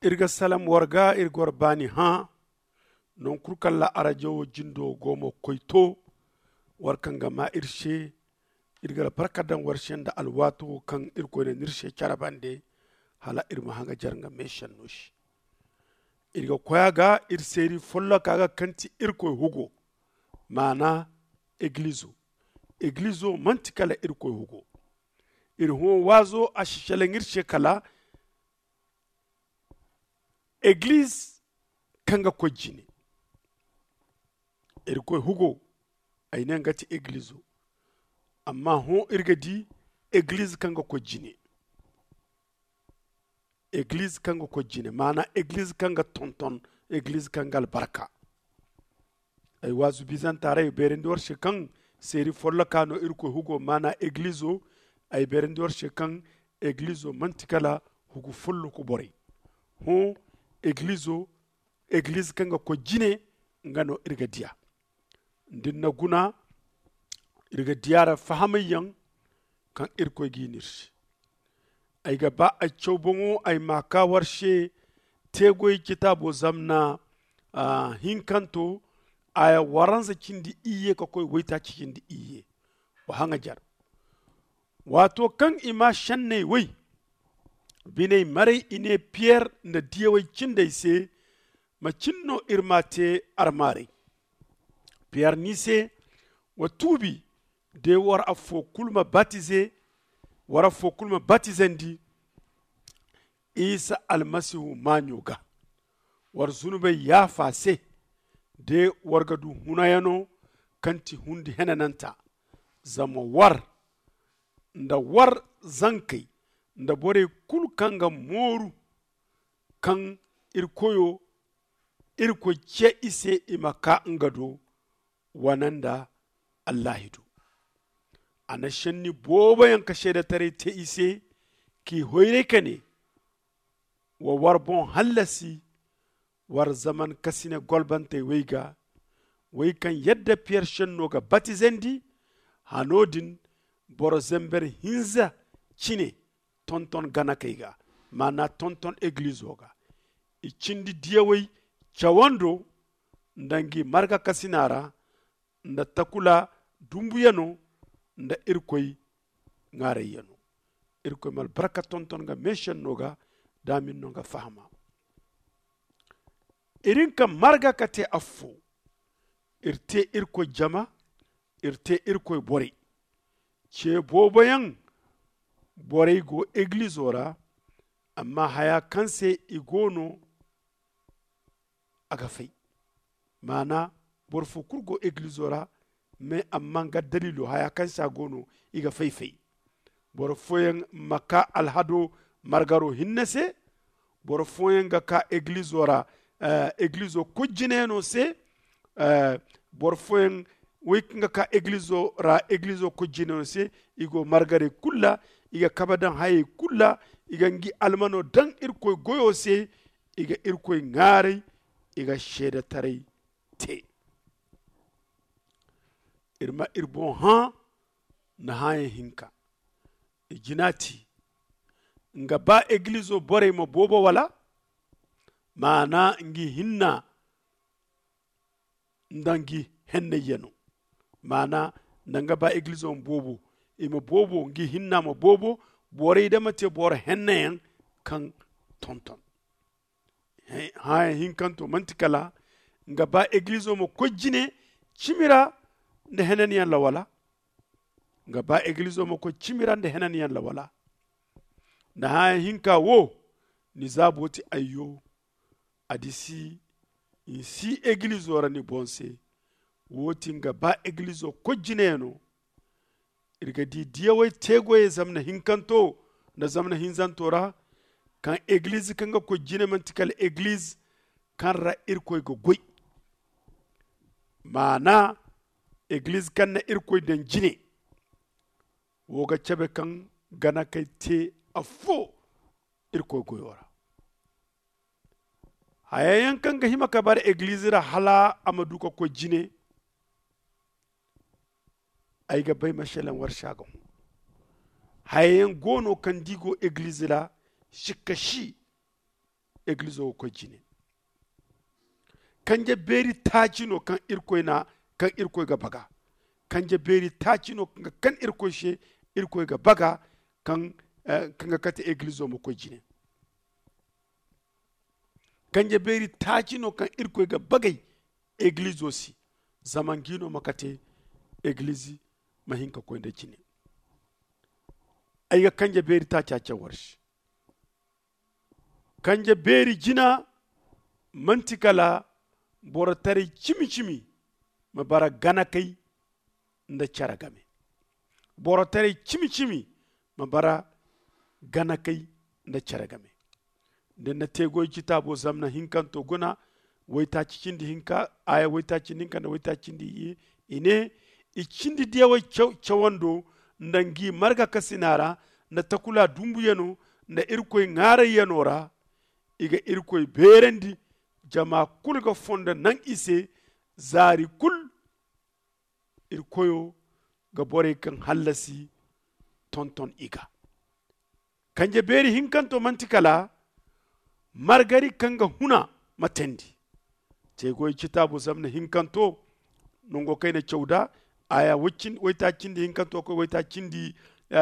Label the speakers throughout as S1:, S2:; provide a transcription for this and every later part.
S1: irga salam warga irgor bani ha non kurkalla arajo jindo gomo koyto warkanga ma irshe irgala barkadan warshen da alwato kan irko ne nirshe carabande hala irma hanga jaranga meshan noshi irga koyaga irseri folla kaga kanti irko hugo mana eglizo mantikala irko hugo irho wazo ashshalengir kala église kanga ko jine irko hugo ayne ngati église amma ho irga di église kanga ko jine église kanga ko jine mana église kanga tonton église kanga baraka ay wazu bizantare berendi warshe kan seri folla kano irko hugo mana église ay berendi warshe kan église mantikala hugo follo ko bori ho église kanga ko jine ngano irga diya ndinna guna irga diyara fahamayan kan irko ginir ay ga ba a chobongo ay maka warshe tegoy kitabo zamna hinkanto aya waranza kindi iye ko koy wayta kindi iye wa hanga jar wato kan ima shanne way bine mare ine pierre na diyewa cindai se ma cinno irmate armare pierre nise wa tubi de war afo kulma batizendi isa almasihu manyoga war zunube ya fase de wargadu hunayano kanti hundi henananta zama nda war zankai nda bore kul kanga moru kan irko ce ise imaka ngado wananda allahidu ana shanni boba yanka sheda tare te ise ki hoire kane wa warbon hallasi war zaman kasine golbante weiga wai kan yadda pierre shanno ga batizendi hanodin boro zember hinza chine tonton gana kaiga mana tonton église oga ichindi diyawai chawando ndangi marga kasinara nda takula dumbuyano nda irkoy ngare yano irkoy mal baraka tonton ga meshan noga damin noga fahama irinka marga kate afo irte irkoy jama irte irkoy bori ce bobayan borai go église ora amma haya kanse igono aga fai mana borfo kurgo église ora me amma ga dalilu haya kanse agono iga fai borfoyen maka alhado margaro hinnese borfoyen ga ka église ora église ko jineno se borfoyen wikinga ka église ko jineno se igo margare kulla iga kabadan haye kulla iga ngi almano dan irkoy goyo se iga irkoy ngare iga sheda taray te irma irbon ha na haye hinka jinati nga ba église bore mo bobo wala mana ngi hinna ndangi henne yeno mana nanga ba église on bobo ima bobo ngi hinna ma bobo bore idamate bore henneyan kan tonton ha hinkanto mantikala nga ba église mo kojjine cimira nde henaniyan la wala nga ba église mo ko cimira nde henaniyan la wala na ha hinka wo ni zaboti ayyo adisi si église ora ni bonse woti nga ba église kojjine no irga di diyawai tegoye zamna hinkanto na zamna hinzantora kan église kanga ko jine mantikal église kan ra irkoy go goy mana église kan na irkoy den jine woga cabe kan gana kay te afo irkoy goyora hayayan kan ga hima kabar église ra hala amadu ko jine ay ga bay mashalan war shagon hayen gono kan digo église la shikashi eglizo ko jine kanje beri tacino kan irkoy na kan irkoy ga baga kanje beri tacino kan irkoy she irkoy ga baga kan kanga kati eglizo mo ko jine kanje beri tacino kan irkoy ga bagay eglizo si zamangino makate eglisi mahinka ko nda jine ayga kanje beri tacaca warshi kanje beri jina mantikala bora tare cimi ma bara gana kai nda cara game bora tare cimi ma bara gana kai nda cara game den na tego kitabo zamna hinkanto guna waita cindi hinka aya waita cindi hinka na waita cindi ine icindi diyawa cawando ndangi marga kasinara na takula dumbu yano na irkoy ngara yanora iga irkoy berendi jama kulga fonda nan ise zari kul irkoyo ga bore kan hallasi tonton iga kanje beri hinkanto mantikala margari kanga huna matendi te goy kitabu zamna hinkanto nongo kayna chawda aya wicin wayta cindi hinkanto ko wayta cindi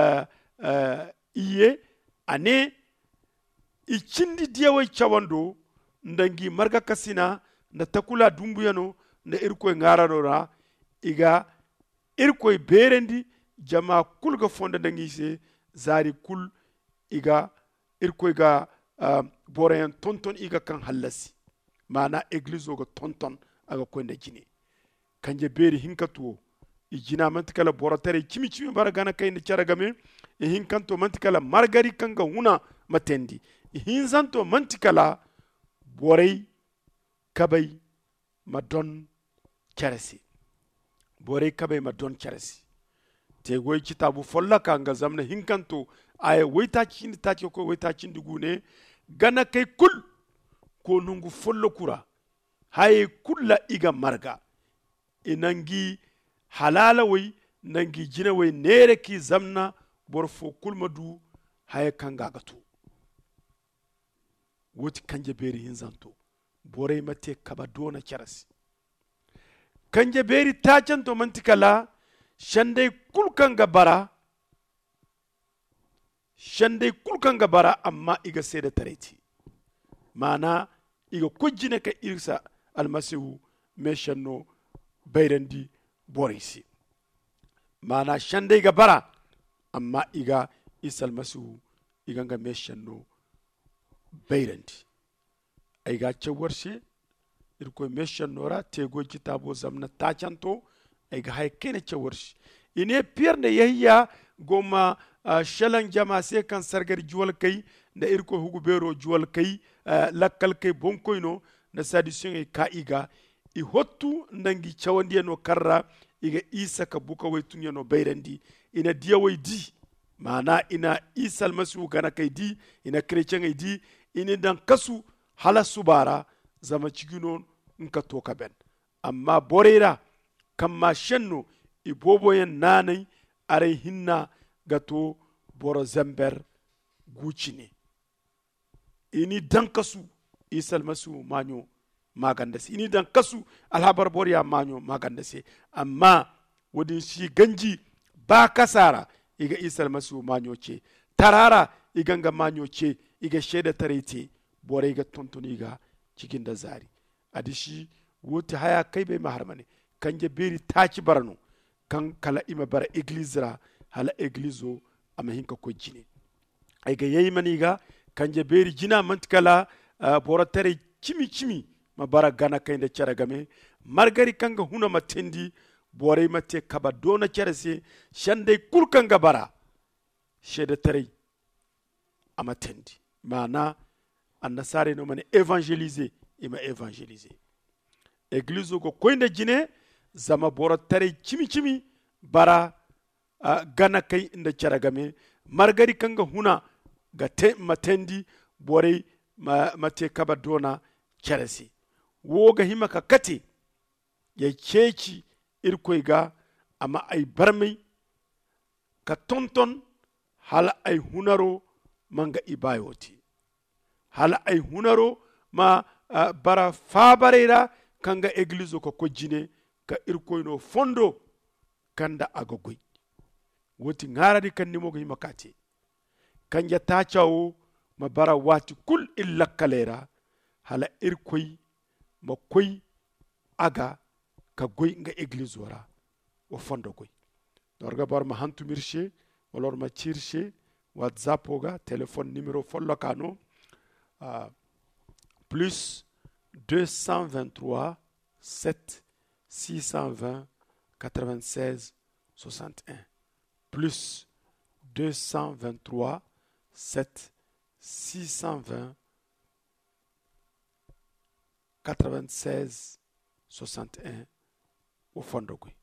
S1: iye ane icindi diyawa cawando ndangi marga kasina nda takula dumbuyano nda irkoy ngararora iga irkoy berendi jama kulga fonda ndangi se zari kul iga irkoy ga borayan tonton iga kan hallasi mana eglizo ga tonton aga koynda jine kanje beri hinkatuo ijina mantikala boratare cimi bara gana kayni caragame hinkanto mantikala margari kanga huna matendi hinzanto mantikala borey kabay madon carasi borey kabay madon carasi te goy kitabu folla kanga zamna hinkanto ay wayta cindi tati ko wayta cindi gune gana kay kul ko nungu follo kura hay kulla iga marga inangi halala way nangi jina way nere ki zamna borfo kulmadu hay kanga gatu woti kanje beri hinzanto borey mate kaba dona charasi kanje beri tacanto mantikala shande kulkanga bara amma iga seda tareti mana iga kujjine ka irsa almasihu meshanno bayrandi borisi mana shande iga bara amma iga isa almasihu iganga meshanno bayrandi aiga cewarshe irko meshannora tego kitabo zamna tacanto aiga hay kene cewarshi ine pierne yahiya goma shalan jama se kan sargar juwal kai da irko hugu bero juwal kai lakkal kai bonkoyno na sadition ka iga i hottu ndangi cawandi no karra iga isa ka buka waytun no bayrandi ina diya way di mana ina isa almasihu gana kai di ina chrétien ay di ina dan kasu hala subara zama cigino nka toka ben amma borera kamma shenno i boboyen nanay aray hinna gato boro zember gucine ini dan kasu isa almasihu manyo magandase ini dan kasu alhabar boriya manyo magandase amma wodin shi ganji ba kasara iga isa almasihu manyo ce tarara iganga manyo ce iga sheda tarete bore iga tontoni iga cikin da zari adishi woti haya kai bai maharmane kanje beri taci barano kan kala ima bara eglizra hala eglizo ama hinka ko jine aiga yayi maniga kanje beri jina mantikala bora tare cimi ma bara gana kainde caragame margari kanga huna matendi bore mate kaba dona carase shande kulkanga bara shede tare amatendi mana annasare no mane évangéliser ima évangéliser église ko koynde jine zama boro tare cimi bara gana kay inda caragame margari kanga huna ga matendi bore mate kaba dona carasi woga hima ka kate ya ceci irkoyga ama ay barmay ka tonton hala ay hunaro manga ibayoti hala ay hunaro ma bara fabarera kanga église ko kojjine ka irkoyno fondo kanda aga goy woti ngaradi kan nimo hima kati kanja tacawo ma bara wati kul illa kalera hala irkoy ma koy aga ka goy nga église wara o fondo goy dorga bar ma hantumirche walor ma cirche whatsapp oga téléphone numéro follo kano plus 223 7 620 96 61 plus 223 7 620 96 61 o fondo goy